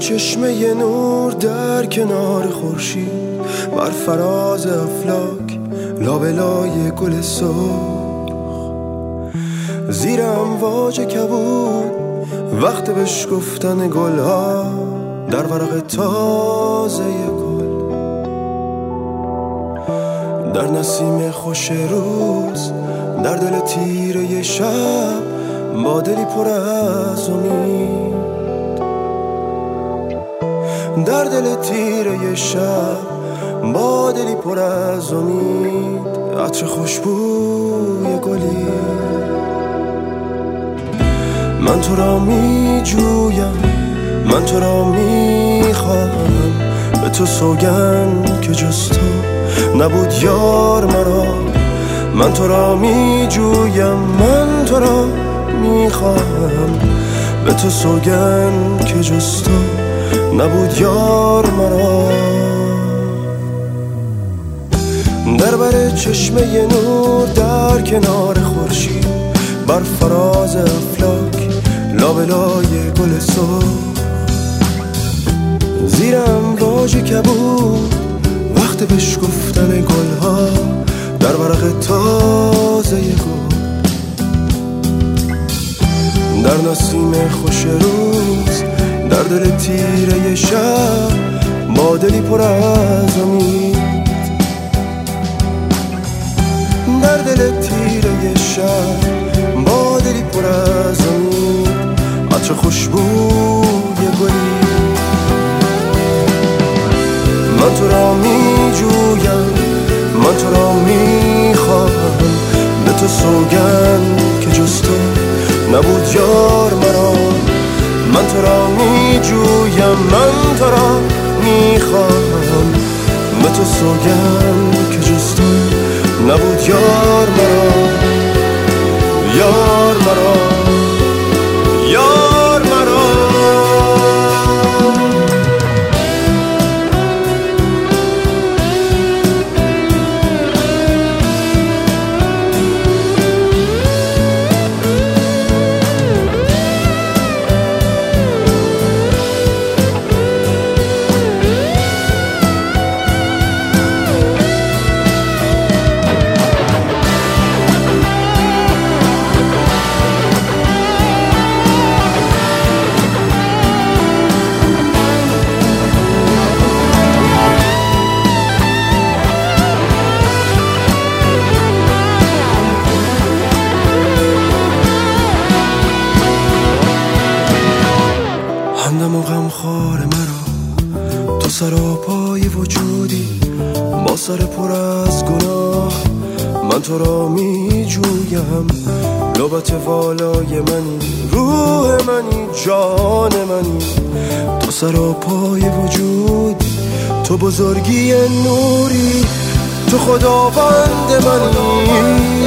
چشمه نور در کنار خورشید، بر فراز افلاک لابلای گل سرخ، زیر امواج کبود وقت بشکفتن گلها در ورق تازه گل، در نسیم خوش روز، در دل تیره شب، با دلی پر از امید، در دل تیره شب، با دلی پر از امید، عطر خوشبوی گلی. من تو را می جویم، من تو را می خواهم، به تو سوگند که جز تو نبود یار مرا. من تو را می جویم، من تو را می خواهم، به تو سوگند که جز تو نبود یار مرا. در بر چشمه نور در کنار خورشید، بر فراز افلاک لابلای گل سرخ، زیر امواج کبود وقت بشکفتن گلها در ورق تازه گل، در نسیم خوش روز، در دل تیره شب، با دلی پر از امید، در دل تیره شب، با دلی پر از امید، عطر خوشبوی گلی. من تو را می جویم، من تو را می خواهم، به تو سوگند که جز تو نبود یار مرا. من تو را می جویم، من تو را می خواهم، به تو سوگند که جز تو نبود یار مرا، یار مرا، یار مرا. همدم و غمخوار مرا، تو سراپای وجودی، با سر پر از گناه. من تو را می جویم، لبت والای منی، روح منی، جان منی، تو سراپای وجودی، تو بزرگی نوری، تو خداوند منی،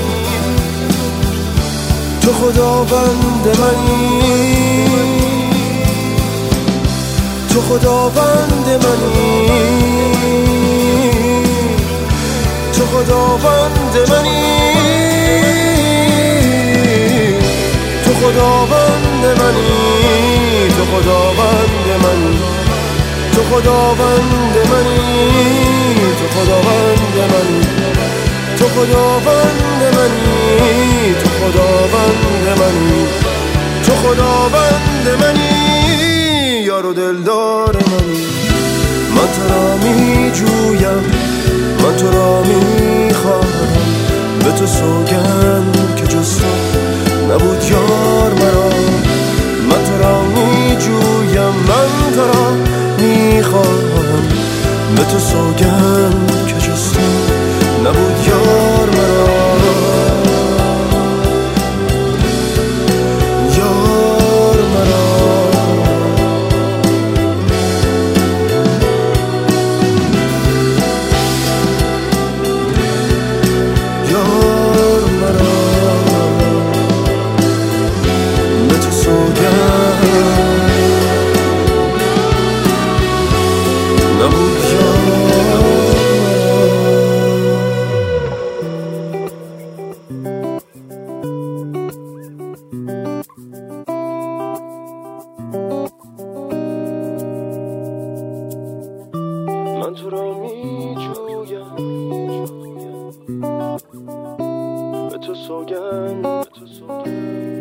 تو خداوند منی، تو خداوند منی، تو خداوند منی، تو خداوند منی، تو خداوند منی، تو خداوند منی، تو خداوند منی، تو خداوند منی، تو خداوند منی، تو خداوند منی، یار و دلدار منی. من تو را می جویم، من تو را می خواهم، به تو سوگند که جز تو نبود یار مرا. من تو را می جویم، من تو را می خواهم، به تو سوگند که جز تو نبود یار مرا. یار مرا به تو سوگند